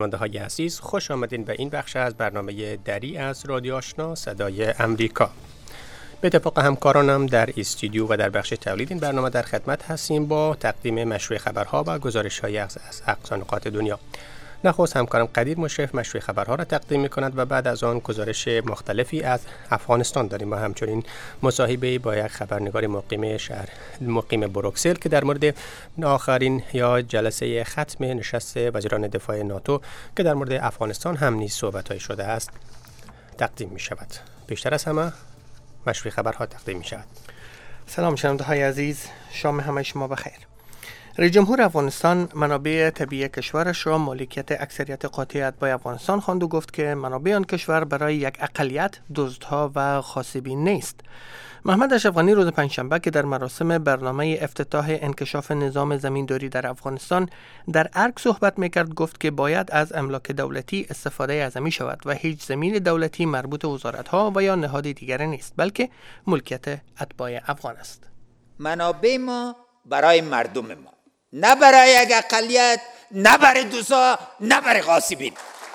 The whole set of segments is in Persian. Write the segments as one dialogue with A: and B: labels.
A: شنونده‌های عزیز، خوش آمدین به این بخش از برنامه دری از رادیو آشنا صدای امریکا. به اتفاق همکارانم در استودیو و در بخش تولید این برنامه در خدمت هستیم با تقدیم مشروع خبرها و گزارش‌های از اقصا نقاط دنیا. نخست همکارم قدیر مشرف مشروع خبرها را تقدیم می‌کند و بعد از آن گزارش مختلفی از افغانستان داریم و همچنین مصاحبه با یک خبرنگار مقیم بروکسل که در مورد آخرین یا جلسه ختم نشست وزیران دفاع ناتو که در مورد افغانستان هم نیز صحبت‌های شده است تقدیم می‌شود. بیشتر از همه مشروع خبرها تقدیم می‌شود.
B: سلام شنونده‌های عزیز، شام همه شما بخیر. رئیس جمهور افغانستان منابع طبیعی کشورش را مالکیت اکثریت قاطع اتباع افغانستان خواند و گفت که منابع آن کشور برای یک اقلیت دزدها و غاصبین نیست. محمد اشرف غنی روز پنجشنبه که در مراسم برنامه افتتاح انکشاف نظام زمینداری در افغانستان در ارگ صحبت میکرد گفت که باید از املاک دولتی استفاده اعظمی شود و هیچ زمین دولتی مربوط وزارت‌ها و یا نهاد دیگر نیست، بلکه ملکیت اتباع افغان است.
C: منابع ما برای مردم ما، نه برای یک اقلیت، نه برای دوسا، نه برای غاصبین.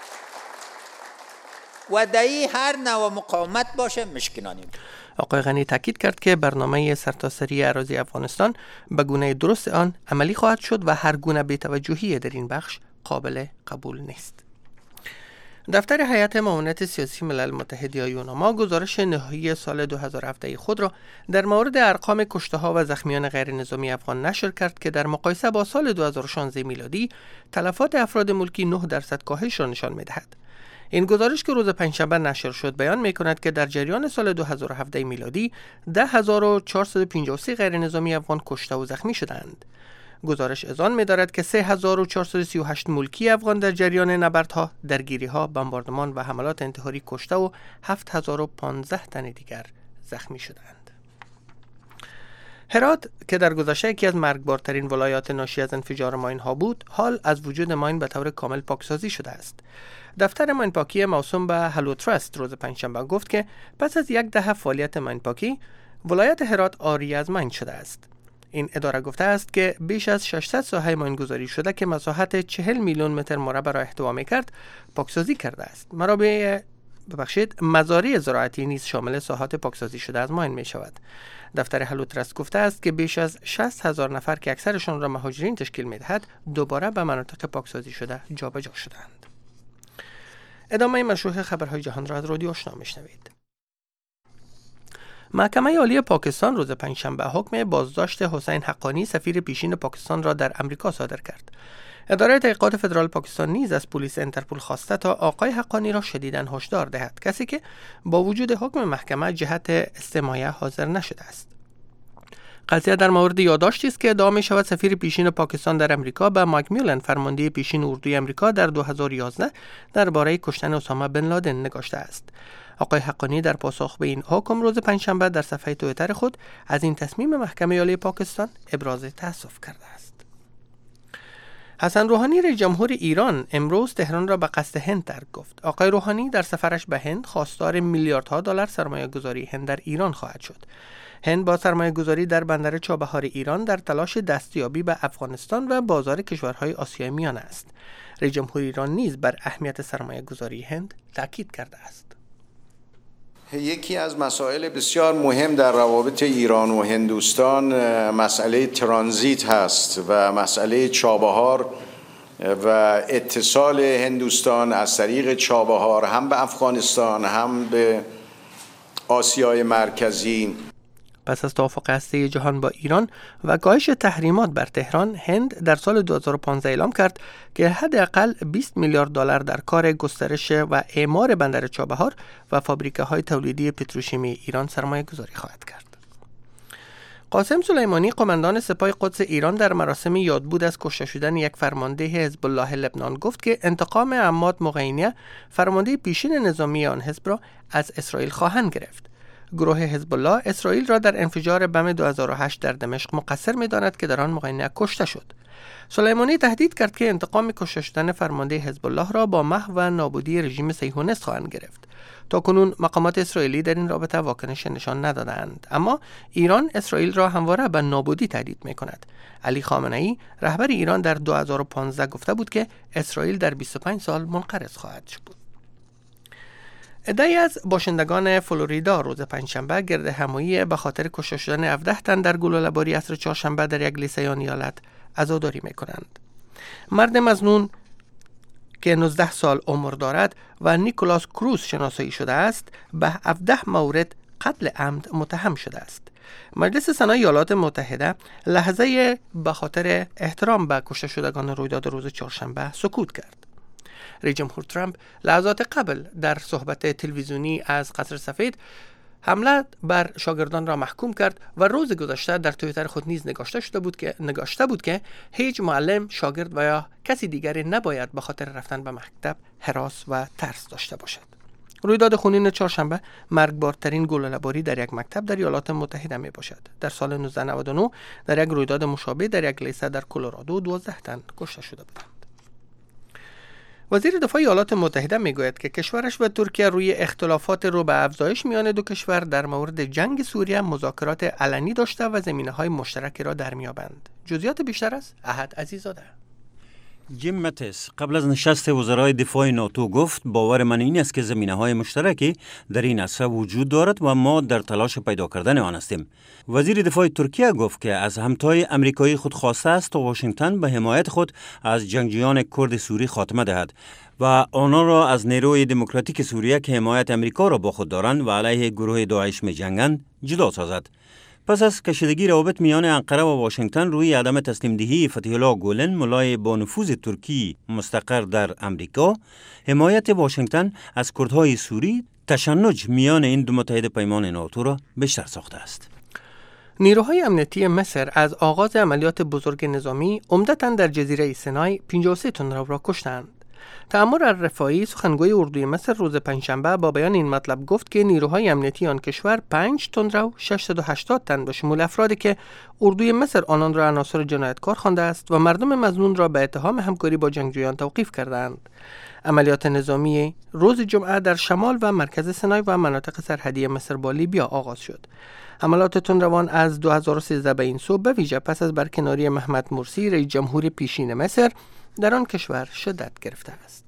C: و دایی هر نوع مقاومت باشه مشکنانیم.
B: آقای غنی تاکید کرد که برنامه سرتاسری اراضی افغانستان به گونه درست آن عملی خواهد شد و هر گونه بی‌توجهی در این بخش قابل قبول نیست. دفتر هیئت معاونت سیاسی ملل متحد یا یوناما گزارش نهایی سال 2017 خود را در مورد ارقام کشته‌ها و زخمیان غیر نظامی افغان نشر کرد که در مقایسه با سال 2016 میلادی تلفات افراد ملکی 9% کاهش را نشان می‌دهد. این گزارش که روز پنجشنبه نشر شد بیان می‌کند که در جریان سال 2017 میلادی 10453 غیر نظامی افغان کشته و زخمی شدند. گزارش اذعان می‌دارد که 3438 ملکی افغان در جریان نبردها، درگیری‌ها، بمباردمان و حملات انتحاری کشته و 7015 تن دیگر زخمی شدند. هرات که در گذشته یکی از مرگبارترین ولایات ناشی از انفجار ماین‌ها بود، حال از وجود ماین به طور کامل پاکسازی شده است. دفتر ماین‌پاکی موسوم به هلو ترست روز پنجشنبه گفت که پس از یک دهه فعالیت ماین‌پاکی، ولایت هرات عاری از ماین شده است. این اداره گفته است که بیش از 600 ساحه ماین‌گذاری شده که مساحت 40 میلیون متر مربع را احتوا می‌کرد، پاکسازی کرده است. مزارع زراعتی نیز شامل ساحات پاکسازی شده از ماین می‌شود. دفتر هلو ترست گفته است که بیش از 60,000 نفر که اکثرشان را مهاجرین تشکیل می‌دهد، دوباره به مناطق پاکسازی شده جابجا شدند. ادامه مشروع خبرهای جهان را از رادیو آشنا می‌شنوید. محکمه عالی پاکستان روز پنجشنبه حکم بازداشت حسین حقانی سفیر پیشین پاکستان را در امریکا صادر کرد. اداره تحقیقات فدرال پاکستان نیز از پلیس انترپول خواسته تا آقای حقانی را شدیداً هشدار دهد، کسی که با وجود حکم محکمه جهت استماع حاضر نشده است. قضیه در مورد یادداشتی است که ادعا می‌شود سفیر پیشین پاکستان در امریکا به مایک میلن فرمانده پیشین اردوی امریکا در 2011 درباره کشتن اسامه بن لادن نگاشته است. آقای حقانی در پاسخ به این حکم روز پنجشنبه در صفحه توییتر خود از این تصمیم محکمه عالی پاکستان ابراز تأسف کرده است. حسن روحانی رئیس جمهور ایران امروز تهران را به قصد هند ترک گفت. آقای روحانی در سفرش به هند خواستار میلیاردها دلار سرمایه‌گذاری هند در ایران خواهد شد. هند با سرمایه‌گذاری در بندر چابهار ایران در تلاش دستیابی به افغانستان و بازار کشورهای آسیای میانه است. رئیس جمهور ایران نیز بر اهمیت سرمایه‌گذاری هند تاکید کرده است.
D: یکی از مسائل بسیار مهم در روابط ایران و هندوستان مسئله ترانزیت هست و مسئله چابهار و اتصال هندوستان از طریق چابهار هم به افغانستان هم به آسیای مرکزی.
B: پس از توافق هسته جهان با ایران و کاهش تحریمات بر تهران، هند در سال 2015 اعلام کرد که حداقل 20 میلیارد دلار در کار گسترش و اعمار بندر چابهار و فابریکه‌های تولیدی پتروشیمی ایران سرمایه‌گذاری خواهد کرد. قاسم سلیمانی قماندان سپاه قدس ایران در مراسم یادبود از کشته شدن یک فرمانده حزب الله لبنان گفت که انتقام عماد مقینی فرمانده پیشین نظامی آن حزب را از اسرائیل خواهند گرفت. گروه حزب الله اسرائیل را در انفجار بم 2008 در دمشق مقصر می‌داند که در آن مقینی کشته شد. سلیمانی تهدید کرد که انتقام کشته شدن فرمانده حزب الله را با محو و نابودی رژیم صهیونیست خواهند گرفت. تاکنون مقامات اسرائیلی در این رابطه واکنش نشان ندادند، اما ایران اسرائیل را همواره به نابودی تهدید می‌کند. علی خامنه‌ای رهبر ایران در 2015 گفته بود که اسرائیل در 25 سال منقرض خواهد شد. عده‌ای از باشندگان فلوریدا روز پنجشنبه گرد همایی به خاطر کشته شدن 17 تن در گلوله‌باری عصر چهارشنبه در یک لیسه آن ایالت عزاداری می‌کنند. مرد مظنون که 19 سال عمر دارد و نیکولاس کروز شناسایی شده است، به 17 مورد قتل عمد متهم شده است. مجلس سنای ایالات متحده لحظه به خاطر احترام به کشته شدگان رویداد روز چهارشنبه سکوت کرد. رئیس جمهور ترامپ لحظات قبل در صحبت تلویزیونی از قصر سفید حمله بر شاگردان را محکوم کرد و روز گذشته در توییتر خود نیز نگاشته بود که هیچ معلم، شاگرد و یا کسی دیگری نباید به خاطر رفتن به مکتب هراس و ترس داشته باشد. رویداد خونین چهارشنبه مرگبارترین گلوله‌باری در یک مکتب در ایالات متحده می باشد. در سال 1999 در یک رویداد مشابه در یک لیسه در کلرادو 12 تن کشته شده بودند. وزیر دفاع ایالات متحده میگوید که کشورش و ترکیه روی اختلافات رو به افزایش میان دو کشور در مورد جنگ سوریه مذاکرات علنی داشته و زمینه‌های مشترکی را در میابند. جزئیات بیشتر از احد عزیزاده.
E: جیم متیس قبل از نشست وزرای دفاع ناتو گفت باور من این است که زمینه‌های مشترکی در این عرصه وجود دارد و ما در تلاش پیدا کردن آن هستیم. وزیر دفاع ترکیه گفت که از همتای آمریکایی خود خواسته است تا واشنگتن به حمایت خود از جنگجویان کرد سوری خاتمه دهد و آنها را از نیروی دموکراتیک سوریه که حمایت آمریکا را با خود دارند و علیه گروه داعش می‌جنگند جدا سازد. پس از کشیدگی روابط میان انقره و واشنگتن روی عدم تسلیم دهی فتح الله گولن، ملای با نفوذ ترکی مستقر در امریکا، حمایت واشنگتن از کردهای سوری تشنج میان این دو متحد پیمان ناتو را بیشتر ساخته است.
B: نیروهای امنیتی مصر از آغاز عملیات بزرگ نظامی عمدتاً در جزیره سینای 53 تندرو را کشتند. تأمر الرفاعی سخنگوی اردوی مصر روز پنجشنبه با بیان این مطلب گفت که نیروهای امنیتی آن کشور 5 تندرو 680 تن به شمول افرادی که اردوی مصر آنان را عناصر جنایتکار خوانده است و مردم مظنون را به اتهام همکاری با جنگجویان توقیف کردند. عملیات نظامی روز جمعه در شمال و مرکز سینای و مناطق سرحدی مصر با لیبیا آغاز شد. حملات تندروان از 2013 به این سو به ویژه پس از برکناری محمد مرسی رئیس جمهور پیشین مصر در آن کشور شدت گرفته است.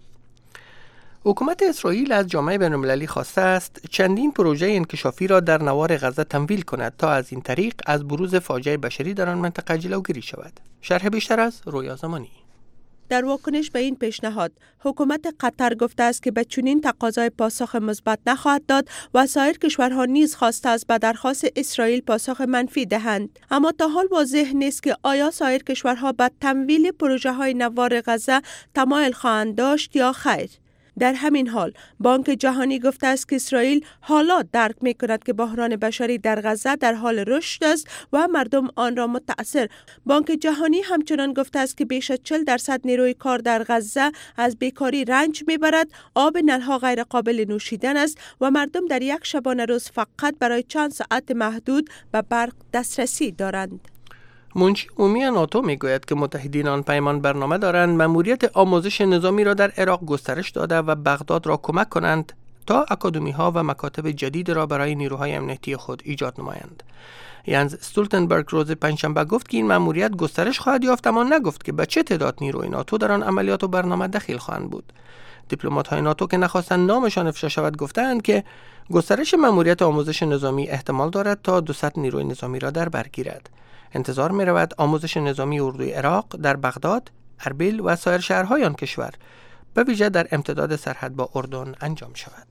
B: حکومت اسرائیل از جامعه بین‌المللی خواسته است چندین پروژه انکشافی را در نوار غزه تمویل کند تا از این طریق از بروز فاجعه بشری در آن منطقه جلوگیری شود. شرح بیشتر از رویا زمانی.
F: در واکنش به این پیشنهاد، حکومت قطر گفته است که به چنین تقاضای پاسخ مثبت نخواهد داد و سایر کشورها نیز خواسته است به درخواست اسرائیل پاسخ منفی دهند. اما تا حال واضح نیست که آیا سایر کشورها به تمویل پروژه‌های نوار غزه تمایل خواهند داشت یا خیر. در همین حال بانک جهانی گفته است که اسرائیل حالا درک می‌کند که بحران بشری در غزه در حال رشد است و مردم آن را متأثر. بانک جهانی همچنان گفته است که بیش از 40% نیروی کار در غزه از بیکاری رنج می‌برد، آب نل‌ها غیر قابل نوشیدن است و مردم در یک شبانه روز فقط برای چند ساعت محدود به برق دسترسی دارند.
B: منشی عمومی ناتو میگوید که متحدین آن پیمان برنامه دارند مأموریت آموزش نظامی را در عراق گسترش داده و بغداد را کمک کنند تا اکادمی‌ها و مکاتب جدید را برای نیروهای امنیتی خود ایجاد نمایند. ینز استولتنبرگ روز پنجشنبه گفت که این مأموریت گسترش خواهد یافت، اما نگفت که به چه تعداد نیروی ناتو در آن عملیات و برنامه دخیل خواهند بود. دیپلمات‌های ناتو که نخواستند نامشان افشا شود گفتند که گسترش مأموریت آموزش نظامی احتمال دارد تا 200 نیروی نظامی را در بر گیرد. انتظار می رود آموزش نظامی اردوی عراق در بغداد، اربیل و سایر شهرهای آن کشور به ویژه در امتداد سرحد با اردن انجام شود.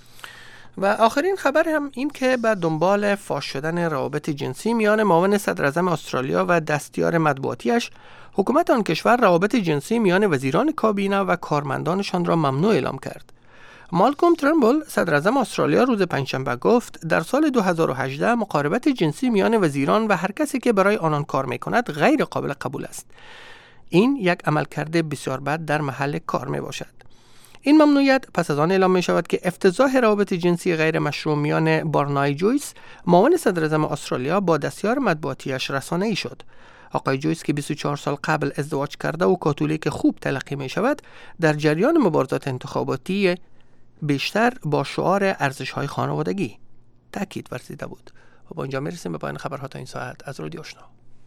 B: و آخرین خبر هم این که به دنبال فاش شدن روابط جنسی میان معاون صدر اعظم استرالیا و دستیار مطبوعاتیش، حکومت آن کشور روابط جنسی میان وزیران کابینه و کارمندانشان را ممنوع اعلام کرد. مالکوم ترنبول صدر اعظم استرالیا روز پنجشنبه گفت در سال 2018 مقاربت جنسی میان وزیران و هر کسی که برای آنان کار میکند غیر قابل قبول است. این یک عملکرد بسیار بد در محل کار می باشد. این ممنوعیت پس از آن اعلام می شود که افتضاح روابط جنسی غیر مشروع میان بارنای جویس معاون صدر اعظم استرالیا با دستیار مطبوعاتیش رسانه‌ای شد. آقای جویس که 24 سال قبل ازدواج کرده و کاتولیک خوب تلقی می شود، در جریان مبارزات انتخاباتی بیشتر با شعار ارزش‌های خانوادگی تاکید ورزیده بود. و با اینجا میرسیم به پایان خبرها تا این ساعت از رادیو آشنا.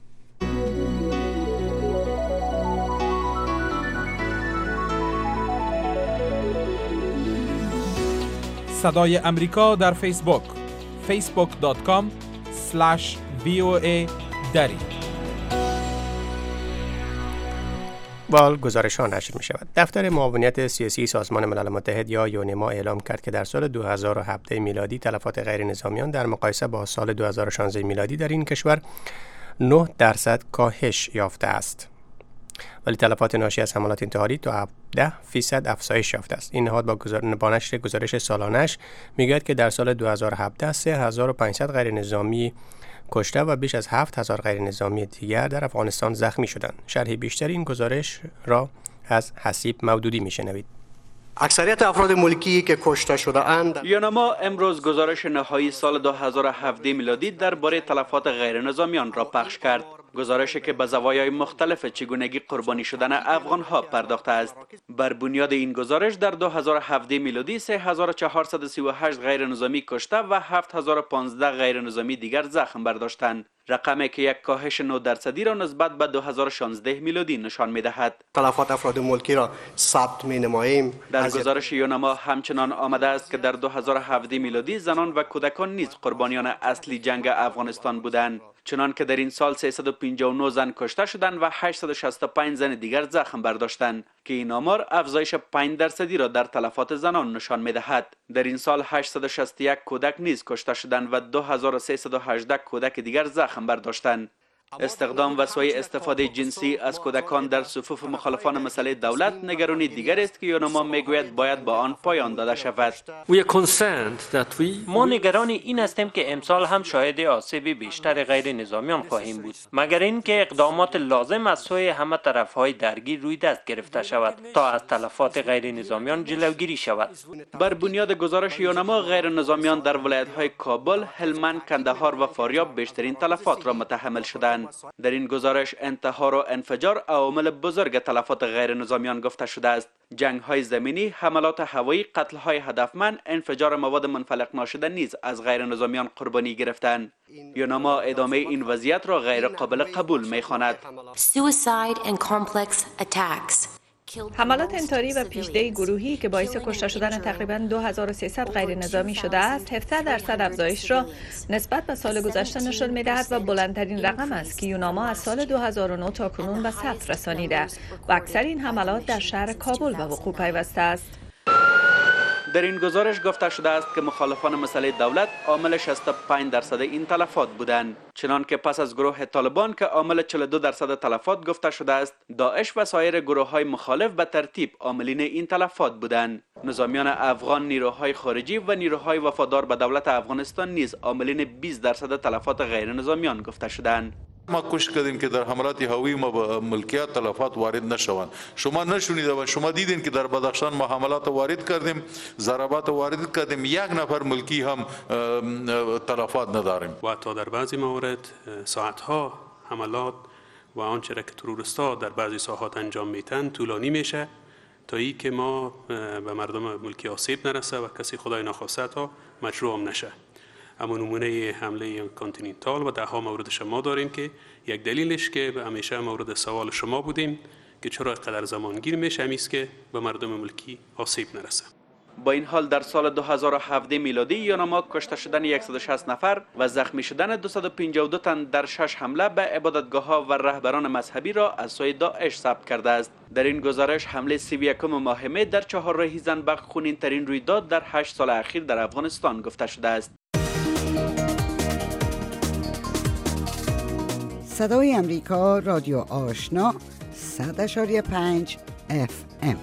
G: صدای امریکا در فیسبوک facebook.com/VOA دری.
A: با گزارش ها نشر می شود. دفتر معاونیت سیاسی سازمان ملل متحد یا یونما اعلام کرد که در سال 2017 میلادی تلفات غیر نظامیان در مقایسه با سال 2016 میلادی در این کشور 9% کاهش یافته است. ولی تلفات ناشی از حملات انتحاری تا 10% افزایش یافته است. این نهاد با نشر گزارش سالانش میگوید که در سال 2017 3500 غیر نظامی کشته و بیش از 7000 غیر نظامی دیگر در افغانستان زخمی شدند. شرح بیشتر این گزارش را از حسیب مودودی میشنوید.
H: اکثریت افراد ملکی که کشته شده اند.
I: یونما امروز گزارش نهایی سال 2017 میلادی درباره تلفات غیر نظامیان را پخش کرد. گزارشی که به زوایای مختلف چگونگی قربانی شدن افغان‌ها پرداخته است. بر بنیاد این گزارش در 2017 میلادی 3438 غیر نظامی کشته و 7015 غیر نظامی دیگر زخم برداشتند. رقمی که یک کاهش 9% را نسبت به 2016 میلادی نشان می‌دهد.
H: تلفات افراد ملکی را ثبت می‌نماییم.
I: در گزارش یونما همچنان آمده است که در 2017 میلادی زنان و کودکان نیز قربانیان اصلی جنگ افغانستان بودند. چنان که در این سال 359 زن کشته شدند و 865 زن دیگر زخم برداشتند که این آمار افزایش 5% را در تلفات زنان نشان می‌دهد. در این سال 861 کودک نیز کشته شدند و 2318 کودک دیگر زخم برداشتند. استخدام و سوء استفاده جنسی از کودکان در صفوف مخالفان مسئله دولت نگرانی دیگر است که یونما میگوید باید با آن پایان داده شود.
J: ما نگران این هستیم که امسال هم شاهد آسیب بیشتر غیر نظامیان خواهیم بود، مگر اینکه اقدامات لازم از سوی همه طرف‌های درگیر روی دست گرفته شود تا از تلفات غیر نظامیان جلوگیری شود.
I: بر بنیاد گزارش یونما غیر نظامیان در ولایت‌های کابل، هلمند، کندهار و فاریاب بیشترین تلفات را متحمل شدند. در این گزارش انتحار و انفجار عوامل بزرگ تلفات غیر نظامیان گفته شده است. جنگ‌های زمینی، حملات هوایی، قتل‌های هدفمند، انفجار مواد منفلق ناشده نیز از غیر نظامیان قربانی گرفتند. یونما ادامه این وضعیت را غیر قابل قبول می‌خواند.
K: حملات انتحاری و پیچیده گروهی که باعث کشته شدن تقریباً 2300 غیر نظامی شده است، 17% افزایش را نسبت به سال گذشته نشان می‌دهد و بلندترین رقم است که یونما از سال 2009 تا کنون به ثبت رسانیده و اکثر این حملات در شهر کابل به وقوع پیوسته است.
I: در این گزارش گفته شده است که مخالفان مسئله دولت عامل 65% این تلفات بودند، چنان که پس از گروه طالبان که عامل 42% تلفات گفته شده است، داعش و سایر گروه‌های مخالف به ترتیب عاملین این تلفات بودند. نظامیان افغان، نیروهای خارجی و نیروهای وفادار به دولت افغانستان نیز عاملین 20% تلفات غیر نظامیان گفته شدند.
L: ما کوشش کردیم که در حملات هوایی ما به ملکیت تلفات وارد نشوند. شما نشونیده و شما دیدین که در بدخشان ما حملات وارد کردیم، ضربات وارد کردیم، یک نفر ملکی هم تلفات نداریم.
M: و تا در بعضی موارد ساعتها حملات و آنچه را که تروریست‌ها در بعضی ساحات انجام میتن طولانی میشه تا ای که ما به مردم ملکی آسیب نرسه و کسی خدای نخواسته تا مجروح هم نشه. اما نمونه حمله کانتیننتال و ده ها موردش ما داریم که یک دلیلش که همیشه مورد سوال شما بودیم که چرا قدر زمانگیر میشه، همیست که به مردم ملکی آسیب نرسه.
I: با این حال در سال 2017 میلادی یونما کشته شدن 160 نفر و زخمی شدن 252 تن در 6 حمله به عبادتگاه‌ها و رهبران مذهبی را از سوی داعش ثبت کرده است. در این گزارش حمله 31 ماه می در چهارراه زنبق خونین ترین رویداد در 8 سال اخیر در افغانستان گفته شده است.
N: صدای امریکا، رادیو آشنا، 100.5 FM.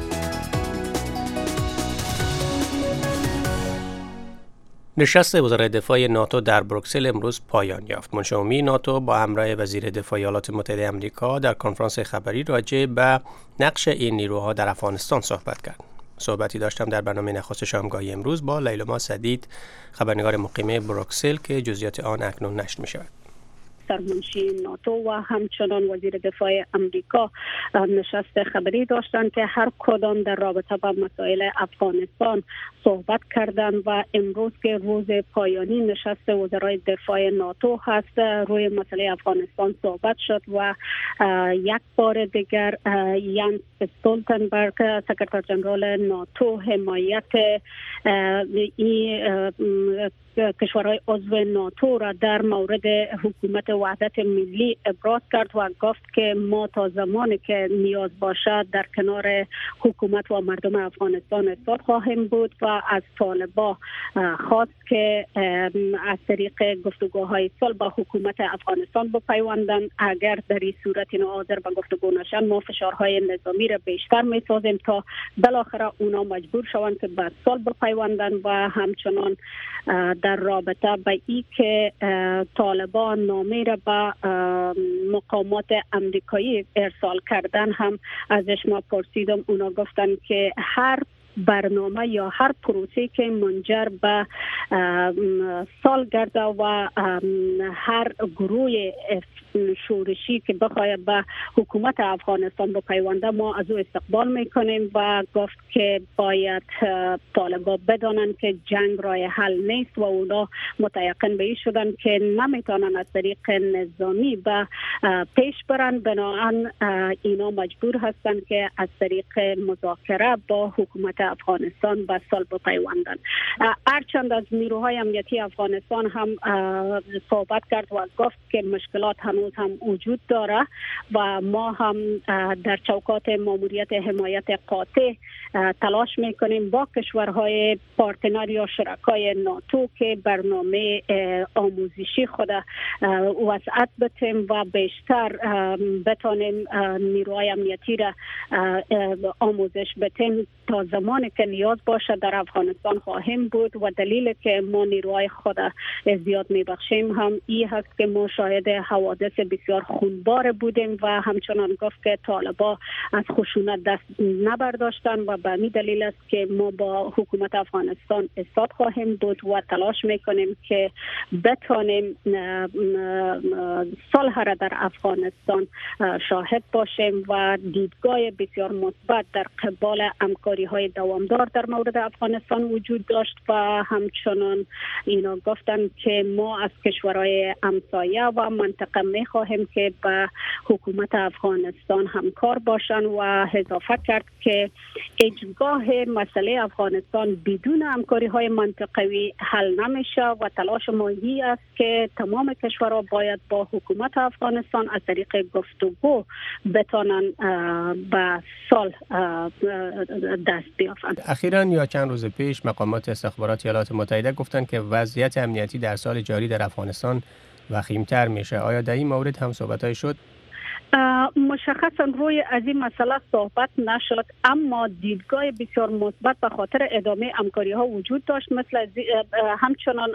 A: نشست وزرای دفاع ناتو در بروکسل امروز پایان یافت. منشامی ناتو با همراه وزیر دفاع ایالات متحده آمریکا در کنفرانس خبری راجع به نقش این نیروها در افغانستان صحبت کرد. صحبتی داشتم در برنامه نخست شامگاهی امروز با لیلما سدید، خبرنگار مقیم بروکسل که جزئیات آن اکنون نشر می شود.
O: سرمنشی ناتو و همچنان وزیر دفاع امریکا نشست خبری داشتند که هر کدام در رابطه با مسائل افغانستان صحبت کردند و امروز که روز پایانی نشست وزرای دفاع ناتو هست، روی مسئله افغانستان صحبت شد و یک بار دیگر یانس استولتنبرگ سکرتر جنرال ناتو حمایت کشورهای عضو ناتو را در مورد حکومت وحدت ملی ابراز کرد و گفت که ما تا زمانی که نیاز باشد در کنار حکومت و مردم افغانستان ایستاد خواهیم بود و از طالبان خواست که از طریق گفتگوهای صلح با حکومت افغانستان بپیوندند. اگر در این صورت اینا حاضر به گفتگو نشن، ما فشارهای نظامی را بیشتر میسازیم تا بالاخره اونا مجبور شوند که به صلح بپیوندند و همچنان در رابطه با ای که طالبان نامه را به مقامات امریکایی ارسال کردن هم ازش ما پرسیدم. اونا گفتن که هر برنامه یا هر پروسه که منجر به سالگرد و هر گروه شورشی که بخواهد به حکومت افغانستان بپیونده ما از او استقبال میکنیم و گفت که باید طالبان بدانند که جنگ راه حل نیست و اونا متیقن به این شدن که نمیتونن از طریق نظامی به پیش برن، بنابراین اینا مجبور هستن که از طریق مذاکره با حکومت افغانستان به صلح بپیوندن. هرچند از نیروهای امنیتی افغانستان هم صحبت کرد و گفت که مشکلات هنوز هم وجود داره و ما هم در چوکات ماموریت حمایت قاطع تلاش میکنیم با کشورهای پارتنر یا شرکای ناتو که برنامه آموزشی خود وسعت بتیم و بیشتر بتانیم نیروهای امنیتی را آموزش بتیم. تا زمانی که نیاز باشه در افغانستان خواهیم بود و دلیل که ما نیروهای خود زیاد میبخشیم هم این هست که ما شاهد حوادث بسیار خونبار بودیم و همچنان گفت که طالبان از خشونت دست نبرداشتن و به این دلیل است که ما با حکومت افغانستان ایستاد خواهیم بود و تلاش میکنیم که بتانیم صلح را در افغانستان شاهد باشیم و دیدگاه بسیار مثبت در قبال همکاری های دوامدار در مورد افغانستان وجود داشت و همچنان اینا گفتن که ما از کشورهای همسایه و منطقه می خواهیم که به حکومت افغانستان همکار باشن و اضافه کرد که هیچگاه مسئله افغانستان بدون همکاری های منطقوی حل نمیشه و تلاش ما است که تمام کشورها باید با حکومت افغانستان از طریق گفتگو بتانن به صلح دست بیافند.
A: اخیراً یا چند روز پیش مقامات استخبارات ایالات متحده گفتند که وضعیت امنیتی در سال جاری در افغانستان وخیم‌تر میشه. آیا در این مورد هم صحبت‌های شد؟
O: مشخصا روی از این مسئله صحبت نشد، اما دیدگاه بسیار مثبت به خاطر ادامه همکاری ها وجود داشت. مثل همچنان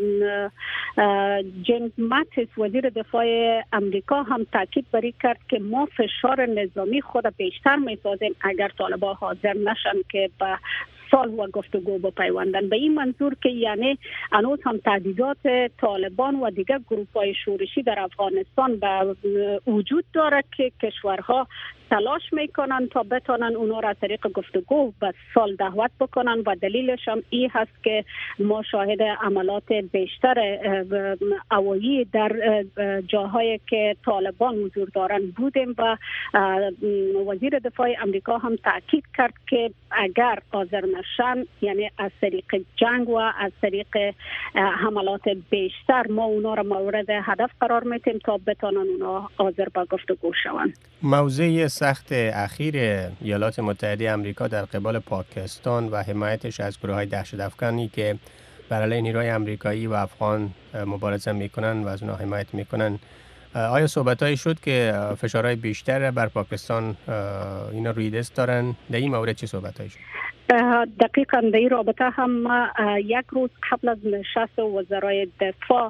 O: جیمز ماتیس وزیر دفاع امریکا هم تاکید بر این کرد که ما فشار نظامی خود بیشتر میسازیم اگر طالبان حاضر نشن که به صلح و گفتگو بپیوندن. به این منظور که یعنی هنوز هم تهدیدات طالبان و دیگر گروه‌های شورشی در افغانستان به وجود داره که کشورها تلاش میکنن تا بتونن اونا را طریق گفتگو به صلح دعوت بکنن و دلیلش هم این هست که ما شاهد عملات بیشتر هوایی در جاهایی که طالبان حضور دارن بودیم و وزیر دفاع امریکا هم تاکید کرد که اگر حاضر نشن، یعنی از طریق جنگ و از طریق حملات بیشتر، ما اونا را مورد هدف قرار میدیم تا بتونن اونا حاضر به گفتگو شوند.
A: موضوع سخت اخیر ایالات متحده آمریکا در قبال پاکستان و حمایتش از گروه‌های دهشت‌افکنی که بر علیه نیروهای آمریکایی و افغان مبارزه میکنن و از اونها حمایت میکنن، آیا صحبت‌هایی شد که فشارهای بیشتر بر پاکستان اینا روی دست دارن؟ در این مورد چه صحبت‌هایی شد؟
O: دقیقاً در این رابطه هم یک روز قبل از نشست وزرای دفاع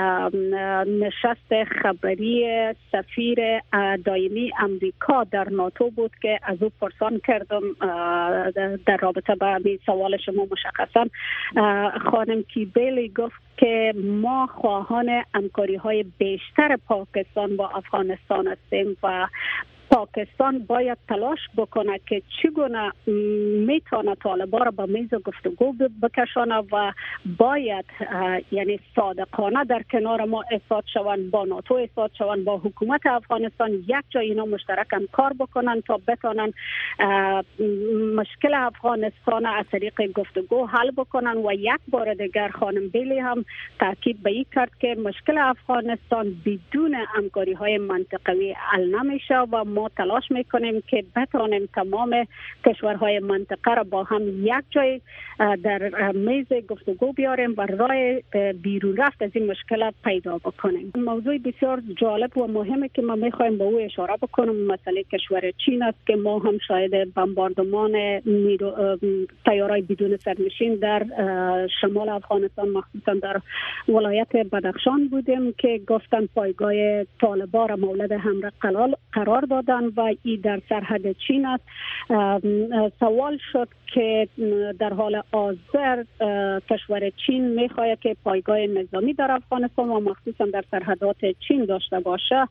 O: نشست خبری سفیر دائمی امریکا در ناتو بود که از او پرسان کردم در رابطه با سوال شما مشخصاً. خانم کیبلی گفت که ما خواهان همکاری های بیشتر پاکستان با افغانستان هستیم و پاکستان باید تلاش بکنه که چگونه میتونه طالبان را به میز گفتگو بکشانه و باید یعنی صادقانه در کنار ما ایستاد شوند، با ناتو ایستاد شوند، با حکومت افغانستان یک جای اینا مشترکاً کار بکنن تا بتونن مشکل افغانستان از طریق گفتگو حل بکنن. و یک بار دیگر خانم بیلی هم تاکید به این کرد که مشکل افغانستان بدون همکاری های منطقوی حل نمیشه و ما تلاش میکنیم که بتوانیم تمام کشورهای منطقه را با هم یک جای در میز گفتگو بیاریم و راه بیرون رفت از این مشکلات پیدا بکنیم. موضوع بسیار جالب و مهمه که ما میخوایم به او اشاره بکنم مسئله کشور چین است که ما هم شاهد بمباردمان طیاره‌های بدون سرنشین در شمال افغانستان مخصوصا در ولایت بدخشان بودیم که گفتن پایگاه طالبان را مورد حمله قرار دادن و این در سرحد چین است. سوال شد که در حال حاضر کشور چین میخواهد که پایگاه نظامی در افغانستان و مخصوصا در سرحدات چین داشته باشه.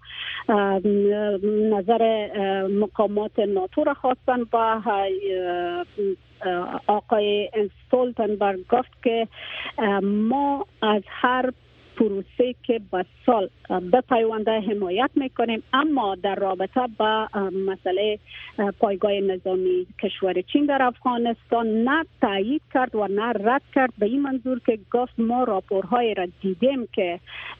O: نظر مقامات ناتو را خواستن و آقای استولتنبرگ گفت که ما از هر پروسه که به سال به پیونده حمایت میکنیم، اما در رابطه با مسئله پایگاه نظامی کشور چین در افغانستان نه تایید کرد و نه رد کرد، به این منظور که گفت ما راپورهای را دیدیم که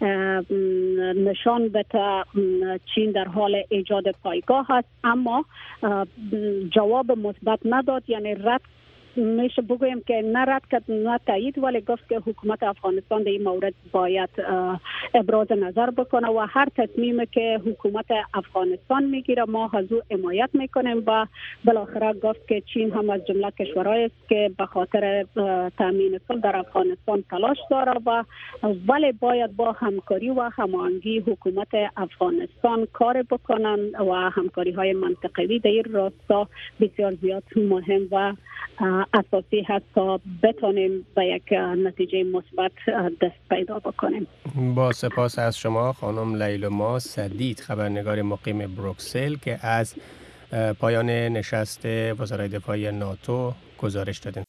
O: نشان بده چین در حال ایجاد پایگاه است، اما جواب مثبت نداد، یعنی رد میشه بگویم که نه رد کرد نه تایید، ولی گفت که حکومت افغانستان در این مورد باید ابراز نظر بکنه و هر تصمیمی که حکومت افغانستان میگیره ما از او حمایت میکنیم. و بالاخره گفت که چین هم از جمله کشورهایی است که به خاطر تامین صلح در افغانستان تلاش داره و ولی باید با همکاری و هماهنگی حکومت افغانستان کار بکنن و همکاری های منطقوی در این راستا بسیار زیاد مهم و اساسی هست تا بتونیم به یک نتیجه مثبت دست پیدا بکنیم.
A: با سپاس از شما خانم لیلما سدید، خبرنگار مقیم بروکسل که از پایان نشست وزرای دفاع ناتو گزارش دادند.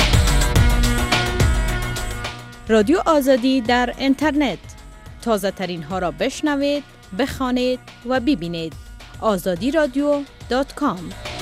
P: رادیو آزادی در اینترنت، تازه ترین ها را بشنوید، بخوانید و ببینید. azadiradio.com.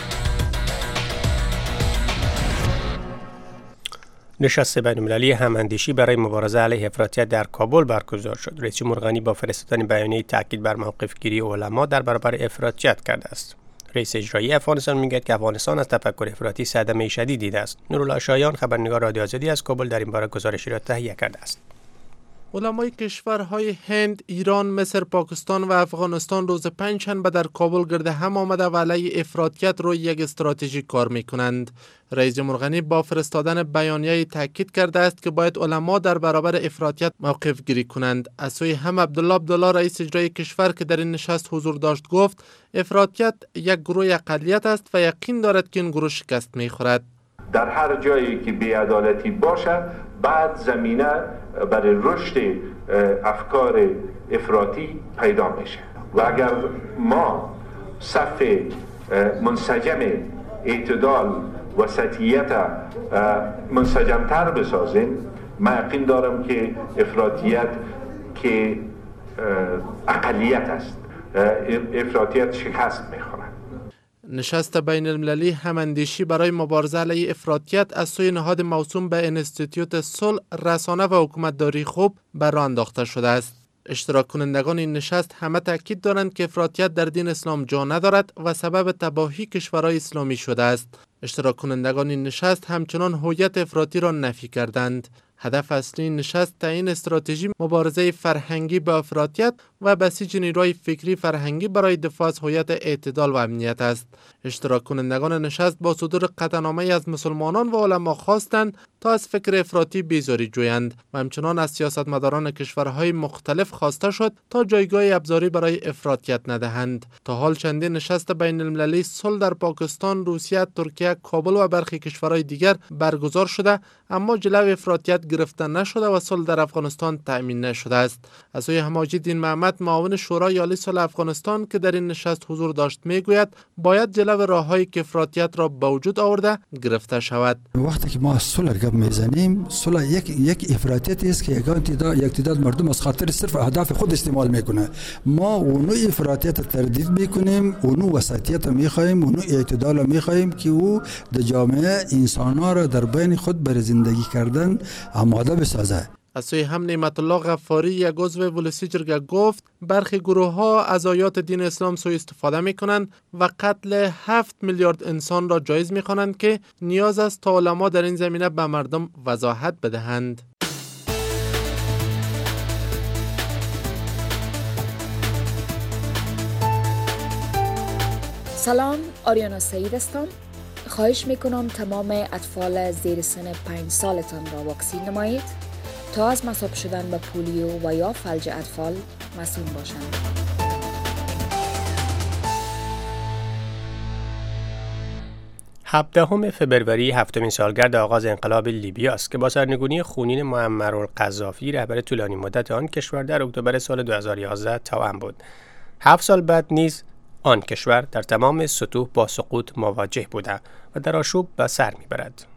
A: نشست بین‌المللی هماندیشی برای مبارزه علیه افراطیت در کابل برگزار شد. رئیس جمهور غنی با فرستادن بیانیه تاکید بر موقف گیری علما در برابر افراطیت کرده است. رئیس اجرایی افغانستان میگوید که افغانستان از تفکر افراطی صدمه شدید دیده است. نورالله شایان خبرنگار رادیو آزادی از کابل در این باره گزارشی را تهیه کرده است.
Q: علمای کشورهای هند، ایران، مصر، پاکستان و افغانستان روز پنجشنبه در کابل گرد هم آمده و علیه افراطیت روی یک استراتژی کار میکنند. رئیس جمهور غنی با فرستادن بیانیه تاکید کرده است که باید علما در برابر افراطیت موقف گیری کنند. از سوی هم عبدالله رئیس اجرایی کشور که در این نشست حضور داشت گفت افراطیت یک گروه اقلیت است و یقین دارد که این گروه شکست میخورد.
R: در هر جایی که بی‌عدالتی باشه بعد زمینه برای رشد افکار افراطی پیدا میشه و اگر ما صف منسجم اعتدال و سطحیت منسجمتر بسازیم، من یقین دارم که افراطیت که اقلیت است، افراطیت شکست میخوره.
Q: نشست بین المللی هماندیشی برای مبارزه علیه افراطیت از سوی نهاد موسوم به انستیتوت صلح، رسانه و حکومتداری خوب بر راه انداخته شده است. اشتراک کنندگان این نشست همه تاکید دارند که افراطیت در دین اسلام جا ندارد و سبب تباهی کشورهای اسلامی شده است. اشتراک کنندگان این نشست همچنان هویت افراطی را نفی کردند. هدف اصلی این نشست تعیین استراتژی مبارزه فرهنگی با افراطیت و بسیج نیروهای فکری فرهنگی برای دفاع از هویت اعتدال و امنیت است. اشتراک کنندگان نشست با صدور قطعنامه از مسلمانان و علما خواستند تا از فکر افراطی بیزاری جویند و همچنان از سیاستمداران کشورهای مختلف خواسته شد تا جایگاه ابزاری برای افراطیت ندهند. تا حال چندین نشست بین المللی صلح در پاکستان، روسیه، ترکیه، کابل و برخی کشورهای دیگر برگزار شده، اما جلو افراطیت گرفته نشده و صلح در افغانستان تأمین نشده است. از سوی ماجدین محمد، معاون شورای عالی صلح افغانستان که در این نشست حضور داشت، میگوید باید جلو راههایی که افراطیت را به وجود آورده گرفته شود.
S: وقتی که ما صلح گپ میزنیم، صلح یک افراطیتی است که یک تعداد مردم از خاطر صرف اهداف خود استعمال میکنه. ما اونو افراطیت تردید میکنیم، اونو وسطیت میخوایم، اونو اعتدال میخوایم که او در جامعه انسانها را در بین خود برای زندگی کردن آماده بسازه.
Q: از سوی هم نعمت الله غفاری، یک عضو ولسی جرگه، گفت برخی گروه ها از آیات دین اسلام سوء استفاده می کنند و قتل 7 میلیارد انسان را جایز می خوانند که نیاز است تا علما در این زمینه به مردم وضاحت بدهند.
T: سلام، آریانا سعید هستم. خواهش میکنم تمام اطفال زیر سن 5 سالتان را واکسین نمایید تا از مصاب شدن به پولیو و یا فلج اطفال مسئول باشند.
A: هفدهم فبروری هفتمین سالگرد آغاز انقلاب لیبی است که با سرنگونی خونین معمرالقذافی رهبر طولانی مدت آن کشور در اکتبر سال 2011 توأم بود. 7 سال بعد نیز آن کشور در تمام سطوح با سقوط مواجه بوده و در آشوب به سر میبرد.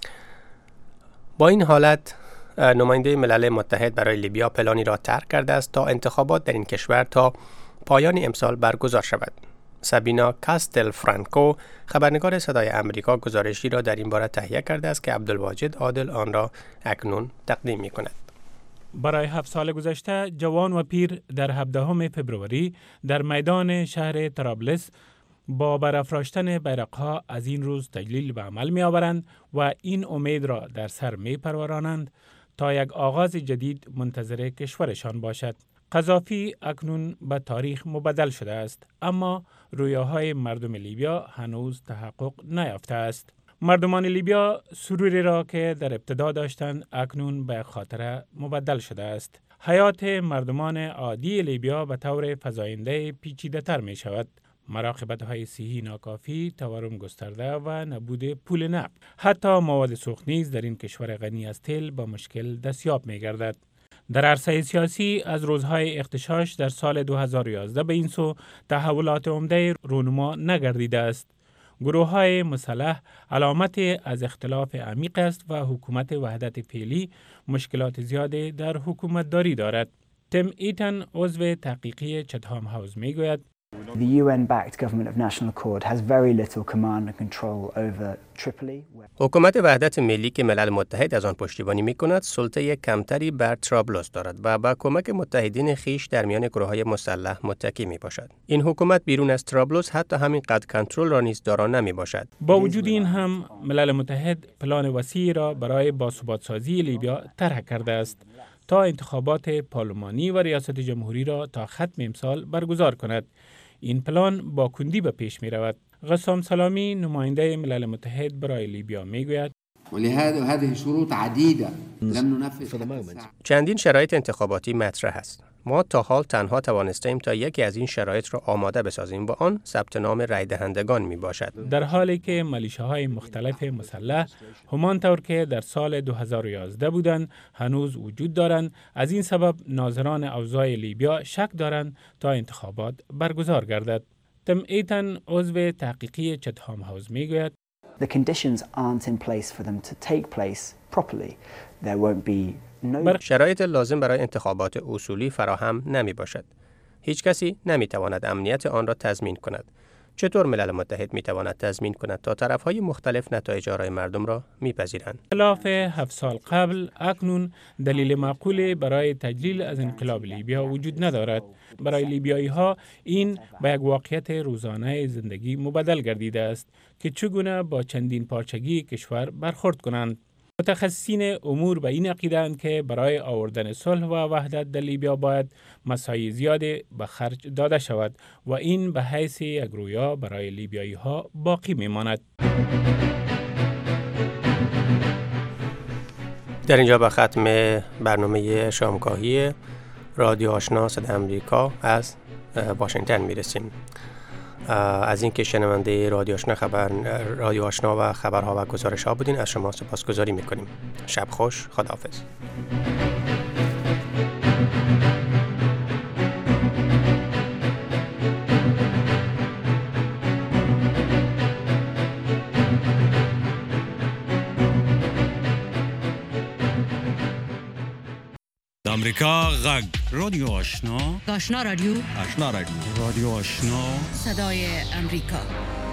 A: با این حالت نماینده ملل متحد برای لیبیا پلانی را طرح کرده است تا انتخابات در این کشور تا پایان امسال برگزار شود. سابینا کاستل فرانکو، خبرنگار صدای آمریکا، گزارشی را در این باره تهیه کرده است که عبدالواجد عادل آن را اکنون تقدیم می کند.
U: برای 7 سال گذشته جوان و پیر در 17 فبروری در میدان شهر طرابلس با برافراشتن بیرق‌ها از این روز تجلیل به عمل می آورند و این امید را در سر می پرورانند تا یک آغاز جدید منتظر کشورشان باشد. قذافی اکنون به تاریخ مبدل شده است، اما رویاهای مردم لیبیا هنوز تحقق نیافته است. مردمان لیبیا سروری را که در ابتدا داشتند اکنون به خاطره مبدل شده است. حیات مردمان عادی لیبیا به طور فزاینده پیچیده تر می شود. مراقبت‌های صحی ناکافی، تورم گسترده و نبود پول نقد، حتی مواد سوخت نیز در این کشور غنی از تیل با مشکل دستیاب می گردد. در عرصه سیاسی از روزهای اغتشاش در سال 2011 به این سو تحولات عمده رونما نگردیده است. گروه‌های مسلح علامت از اختلاف عمیق است و حکومت وحدت فعلی مشکلات زیادی در حکومت داری دارد. تیم ایتن، عضو تحقیقی چتهام هاوس، میگوید
V: The UN-backed government of National Accord has very little command and control over Tripoli.
A: حکومت وحدت ملی که ملل متحد از آن پشتیبانی می‌کند، سلطه کمتری بر طرابلس دارد و با کمک متحدین خیش در میان گروه‌های مسلح متکی میباشد. این حکومت بیرون از طرابلس حتی همین قد کنترل را نیز دارا نمیباشد.
U: با وجود این هم ملل متحد پلان وسیعی را برای باثبات‌سازی لیبیا طرح کرده است تا انتخابات پارلمانی و ریاست جمهوری را تا ختم امسال برگزار کند. این پلان با کندی به پیش می رود. غسام سلامی، نماینده ملل متحد برای لیبیا، می گوید
A: چندین شرایط انتخاباتی مطرح است. ما تا حال تنها توانستیم تا یکی از این شرایط را آماده بسازیم و آن ثبت نام رای دهندگان می باشد.
U: در حالی که ملیشه‌های مختلف مسلح همانطور که در سال 2011 بودند هنوز وجود دارند، از این سبب ناظران اوضاع لیبیا شک دارند تا انتخابات برگزار گردد. تیم ایتن، عضو تحقیقی چتهام هاوس، میگوید
V: The conditions aren't in place for them to take place properly. There won't be
A: شرایط لازم برای انتخابات اصولی فراهم نمی باشد. هیچ کسی نمی تواند امنیت آن را تضمین کند. چطور ملل متحد میتواند تضمین کند تا طرف‌های مختلف نتایج آرای مردم را میپذیرند؟
U: خلاف 7 سال قبل اکنون دلیل معقولی برای تجلیل از انقلاب لیبیا وجود ندارد. برای لیبیایی ها این به یک واقعیت روزانه زندگی مبدل گردیده است که چگونه با چندین پارچگی کشور برخورد کنند. متخصصین امور به این عقیده‌اند که برای آوردن صلح و وحدت در لیبیا باید مساعی زیادی به خرج داده شود و این به حیث یک رویا برای لیبیایی ها باقی میماند.
A: در اینجا به ختم برنامه شامگاهی رادیو آشنا صدای آمریکا از واشنگتن میرسیم. از اینکه شنونده رادیو آشنا و خبرها و گزارش‌ها بودین از شما سپاسگزاری میکنیم. شب خوش، خداحافظ.
E: امریکا غږ رادیو آشنا
C: آشنا رادیو
E: رادیو آشنا
C: صدای امریکا.